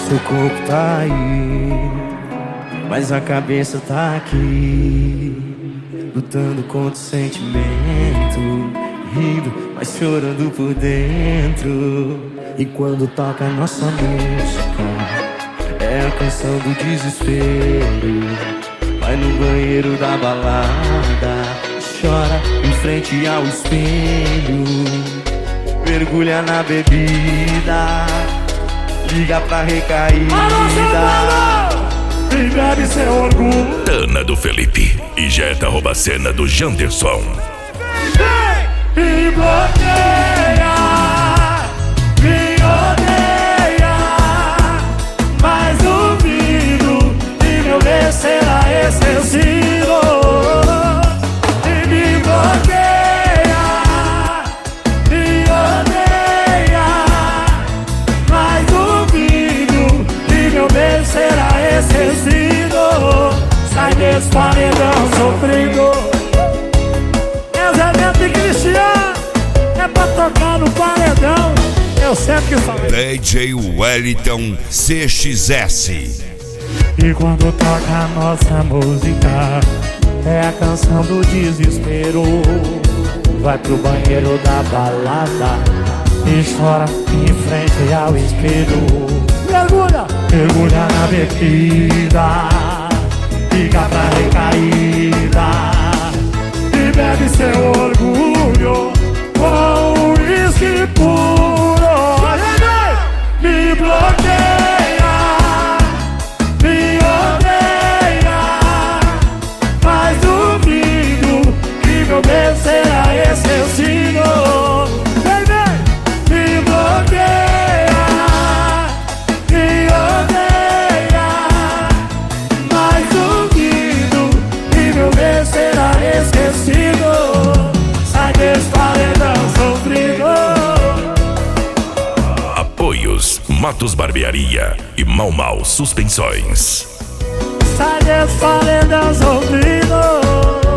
Seu corpo tá aí, mas a cabeça tá aqui, lutando contra o sentimento, rindo, mas chorando por dentro. E quando toca a nossa música, é a canção do desespero. Vai no banheiro da balada, chora em frente ao espelho, mergulha na bebida, liga pra recaída e bebe seu orgulho. Tana do Felipe e Jeta rouba a cena do Janderson. Me bloqueia, me odeia, mas duvido que meu bem será esquecido. E me bloqueia, me odeia, mas duvido que meu bem será esquecido. Sai desse paredão sofrido. Casamento de Cristiano é pra tocar no paredão. Eu sempre que falei. DJ Wellington CXS. E quando toca a nossa música, é a canção do desespero. Vai pro banheiro da balada e chora em frente ao espelho. Mergulha, mergulha na bebida, fica pra recaída e bebe seu orgulho com uísque puro. Me bloqueia, me odeia, mas duvido que meu bem será esquecido. Vem, vem! Me bloqueia, me odeia, mas duvido que meu bem será esquecido. Sai desse paredão sofrido. Apoios Matos Barbearia e Mau Mau Suspensões. Sai desse paredão sofrido.